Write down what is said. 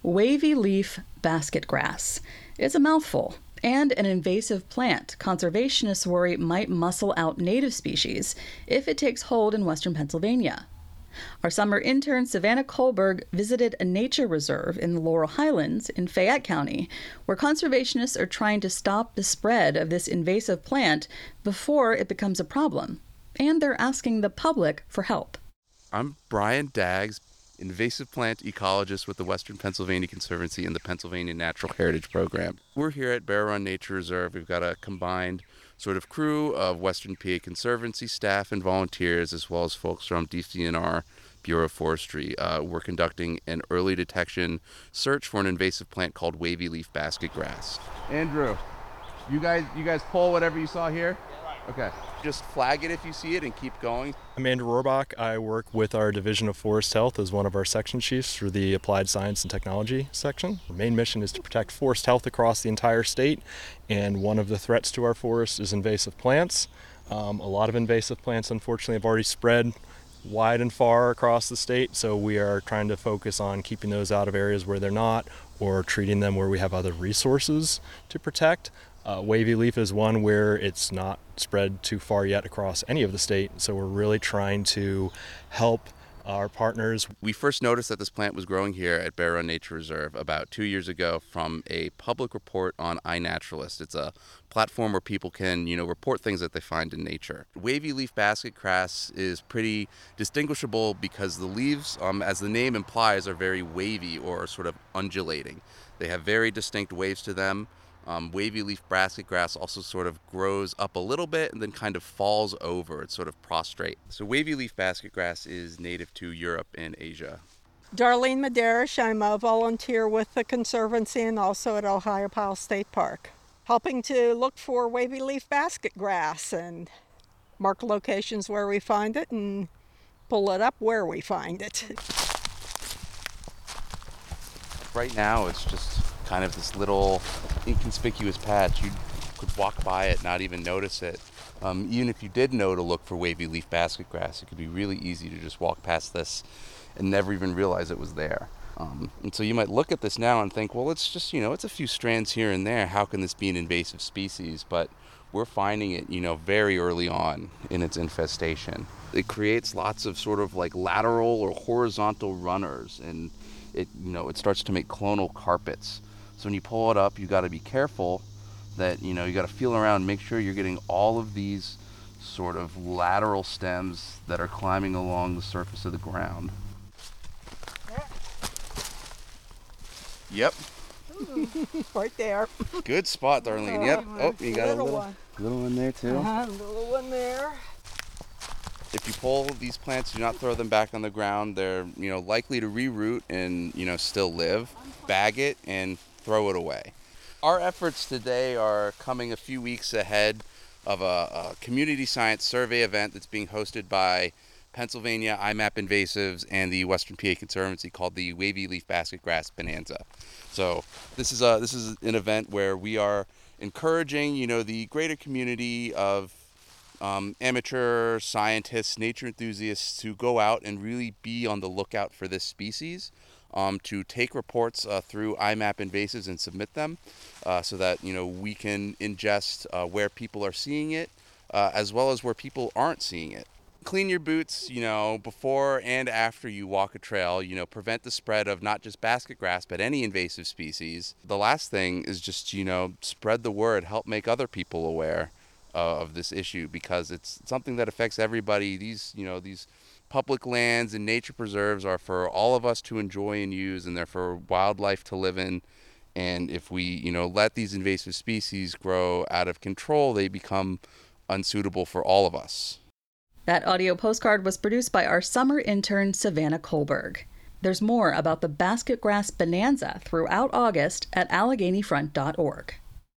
Wavy leaf basket grass. It's a mouthful, and an invasive plant conservationists worry might muscle out native species if it takes hold in western Pennsylvania. Our summer intern, Savannah Kohlberg, visited a nature reserve in the Laurel Highlands in Fayette County, where conservationists are trying to stop the spread of this invasive plant before it becomes a problem. And they're asking the public for help. I'm Brian Daggs, invasive plant ecologist with the Western Pennsylvania Conservancy and the Pennsylvania Natural Heritage Program. We're here at Bear Run Nature Reserve. We've got a combined sort of crew of Western PA Conservancy staff and volunteers, as well as folks from DCNR Bureau of Forestry. We're conducting an early detection search for an invasive plant called wavy leaf basket grass. Andrew, you guys pull whatever you saw here? Okay. Just flag it if you see it and keep going. I'm Andrew Rohrbach. I work with our Division of Forest Health as one of our section chiefs for the Applied Science and Technology section. Our main mission is to protect forest health across the entire state, and one of the threats to our forests is invasive plants. A lot of invasive plants, unfortunately, have already spread wide and far across the state, so we are trying to focus on keeping those out of areas where they're not, or treating them where we have other resources to protect. Wavy leaf is one where it's not spread too far yet across any of the state, so we're really trying to help our partners. We first noticed that this plant was growing here at Bear Run Nature Reserve about 2 years ago from a public report on iNaturalist. It's a platform where people can, report things that they find in nature. Wavy leaf basket grass is pretty distinguishable because the leaves, as the name implies, are very wavy or sort of undulating. They have very distinct waves to them. Wavy leaf basket grass also sort of grows up a little bit and then kind of falls over. It's sort of prostrate. So wavy leaf basket grass is native to Europe and Asia. Darlene Maderish. I'm a volunteer with the Conservancy and also at Ohiopyle State Park, helping to look for wavy leaf basket grass and mark locations where we find it and pull it up where we find it. Right now it's just kind of this little inconspicuous patch. You could walk by it, not even notice it. Even if you did know to look for wavy leaf basket grass, it could be really easy to just walk past this and never even realize it was there. And so you might look at this now and think, well, it's just, it's a few strands here and there. How can this be an invasive species? But we're finding it, very early on in its infestation. It creates lots of sort of like lateral or horizontal runners, and it starts to make clonal carpets. So when you pull it up, you got to be careful that, you got to feel around, make sure you're getting all of these sort of lateral stems that are climbing along the surface of the ground. Yep. Right there. Good spot, Darlene. Yep. Oh, you got a little one there too. Little one there. If you pull these plants, do not throw them back on the ground. They're, likely to reroot and, still live. Bag it and throw it away. Our efforts today are coming a few weeks ahead of a community science survey event that's being hosted by Pennsylvania IMAP Invasives and the Western PA Conservancy called the Wavy Leaf Basket Grass Bonanza. So this is an event where we are encouraging, the greater community of amateur scientists, nature enthusiasts to go out and really be on the lookout for this species, to take reports through IMAP Invasives and submit them so that, we can ingest where people are seeing it as well as where people aren't seeing it. Clean your boots, before and after you walk a trail, prevent the spread of not just basket grass, but any invasive species. The last thing is just, spread the word, help make other people aware of this issue, because it's something that affects everybody. These public lands and nature preserves are for all of us to enjoy and use, and they're for wildlife to live in. And if we, let these invasive species grow out of control, they become unsuitable for all of us. That audio postcard was produced by our summer intern, Savannah Kohlberg. There's more about the basket grass bonanza throughout August at AlleghenyFront.org.